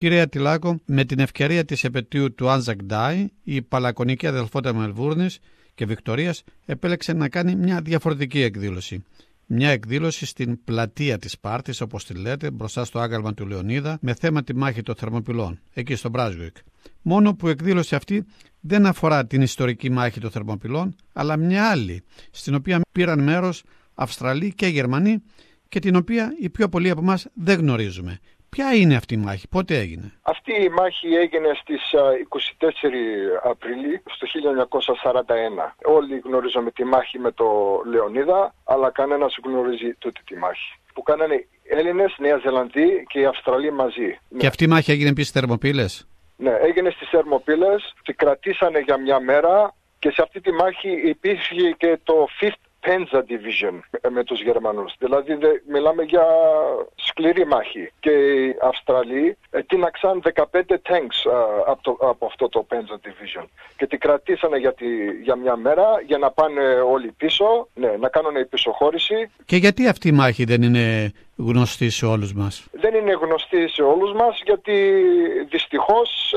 Κύριε Αττηλάκο, με την ευκαιρία της επετείου του Anzac Day, η Παλακονική Αδελφότητα Μελβούρνης και Βικτωρίας επέλεξε να κάνει μια διαφορετική εκδήλωση. Μια εκδήλωση στην πλατεία της Σπάρτης, όπως τη λέτε, μπροστά στο άγαλμα του Λεωνίδα, με θέμα τη μάχη των Θερμοπυλών, εκεί στο Μπράσουικ. Μόνο που η εκδήλωση αυτή δεν αφορά την ιστορική μάχη των Θερμοπυλών, αλλά μια άλλη, στην οποία πήραν μέρος Αυστραλοί και Γερμανοί και την οποία οι πιο πολλοί από εμάς δεν γνωρίζουμε. Ποια είναι αυτή η μάχη, πότε έγινε? Αυτή η μάχη έγινε στις 24 Απριλίου στο 1941. Όλοι γνωρίζουμε τη μάχη με το Λεωνίδα, αλλά κανένας γνωρίζει τούτη τη μάχη. Που κάνανε οι Έλληνες, Νέα Ζηλανδοί και οι Αυστραλοί μαζί. Και αυτή η μάχη έγινε επίσης στις Θερμοπύλες? Ναι, έγινε στις Θερμοπύλες, τη κρατήσανε για μια μέρα και σε αυτή τη μάχη υπήρχε και το 5th Panzer Division με τους Γερμανούς. Δηλαδή μιλάμε για σκληρή μάχη. Και οι Αυστραλοί τίναξαν 15 tanks από αυτό το Panzer Division. Και τη κρατήσανε για μια μέρα για να πάνε όλοι πίσω, να κάνουν επισοχώρηση. Και γιατί αυτή η μάχη δεν είναι γνωστή σε όλους μας? Δεν είναι γνωστή σε όλους μας γιατί δυστυχώς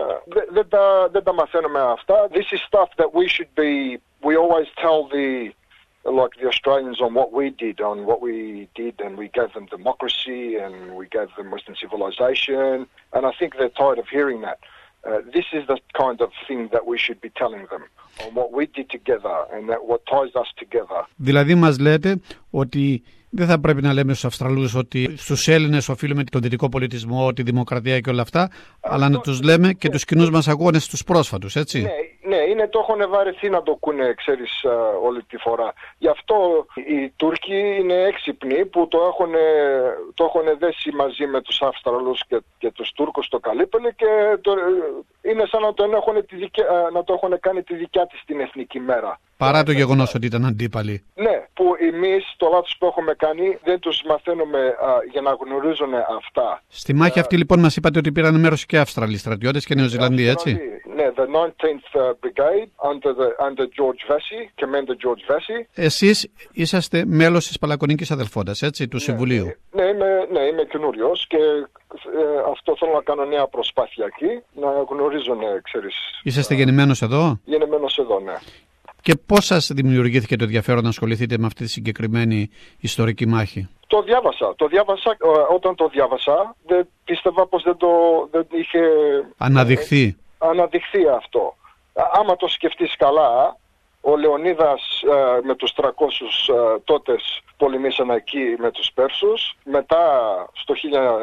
δεν τα μαθαίνουμε αυτά. This is stuff that we always tell like the Australians on what we did, and we gave them democracy and we gave them Western civilization, and I think they're tired of hearing that. This is the kind of thing that we should be telling them on what we did together and that what ties us together. Δηλαδή μας λέτε ότι δεν θα πρέπει να λέμε στους Αυστραλούς ότι στους Έλληνες οφείλουμε τον δυτικό πολιτισμό, τη δημοκρατία και όλα αυτά, αλλά να τους λέμε και τους κοινούς μας αγώνες στους πρόσφατους, έτσι? Ναι, το έχουν βαρεθεί να το ακούνε, ξέρεις, όλη τη φορά. Γι' αυτό οι Τούρκοι είναι έξυπνοι που το έχουν δέσει μαζί με τους Αυστραλούς και τους Τούρκους στο καλύπελε και είναι σαν να το έχουν κάνει τη δικιά της την εθνική μέρα. Παρά το γεγονός ότι ήταν αντίπαλοι. Ναι, που εμείς το λάθος που έχουμε κάνει δεν τους μαθαίνουμε για να γνωρίζουν αυτά. Στη μάχη αυτή λοιπόν μας είπατε ότι πήραν μέρος και Αυστραλοί στρατιώτες και Νεοζηλανδοί, έτσι? Ναι, the 19th Brigade under George Vesey, Commander George Vesey. Εσείς είσαστε μέλος της Παλακονικής Αδελφότητας, έτσι, του Συμβουλίου? Ναι, είμαι καινούριος και αυτό θέλω να κάνω νέα προσπάθεια εκεί, να γνωρίζουν, ξέρεις. Είσαστε γεννημένος εδώ? Γεννημένος εδώ, ναι. Και πώς σας δημιουργήθηκε το ενδιαφέρον να ασχοληθείτε με αυτή τη συγκεκριμένη ιστορική μάχη? Το διάβασα. Όταν το διάβασα, δεν πίστευα πως δεν είχε αναδειχθεί αυτό. Άμα το σκεφτείς καλά, ο Λεωνίδας με τους 300 τότες πολεμήσαν εκεί με τους Πέρσους. Μετά, στο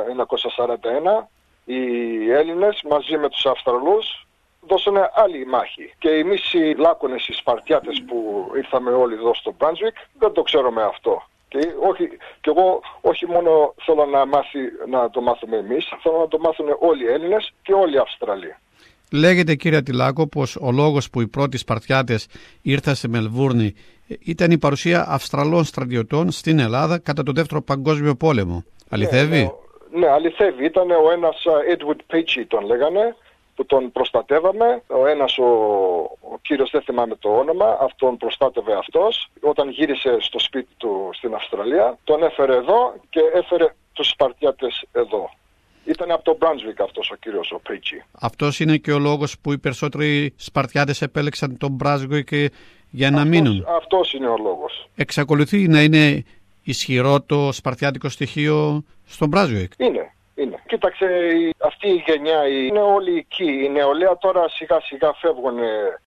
1941, οι Έλληνες μαζί με τους Αυστραλούς δώσανε άλλη μάχη. Και εμείς οι Λάκωνες, οι Σπαρτιάτες που ήρθαμε όλοι εδώ στο Μπράνσουικ, δεν το ξέρουμε αυτό. Και εγώ όχι μόνο θέλω να το μάθουμε εμείς, θέλω να το μάθουν όλοι οι Έλληνες και όλοι οι Αυστραλοί. Λέγεται, κύριε Αττηλάκο, πως ο λόγος που οι πρώτοι Σπαρτιάτες ήρθαν στη Μελβούρνη ήταν η παρουσία Αυστραλών στρατιωτών στην Ελλάδα κατά τον Δεύτερο Παγκόσμιο Πόλεμο. Αληθεύει? Ναι, αληθεύει. Ήταν ο ένας Edward Peachy τον λέγανε, που τον προστατεύαμε. Ο ένας ο κύριος, δεν θυμάμαι το όνομα, αυτόν προστάτευε αυτός. Όταν γύρισε στο σπίτι του στην Αυστραλία, τον έφερε εδώ και έφερε τους Σπαρτιάτες εδώ. Ήταν από το Μπράνσουικ αυτός ο κύριος, ο Πρίτσι. Αυτός είναι και ο λόγος που οι περισσότεροι Σπαρτιάτες επέλεξαν τον Μπράνσουικ για να μείνουν. Αυτός είναι ο λόγος. Εξακολουθεί να είναι ισχυρό το σπαρτιάτικο στοιχείο στον Μπράνσουικ? Είναι. Κοίταξε, αυτή η γενιά είναι όλοι εκεί. Η νεολαία τώρα σιγά σιγά φεύγουν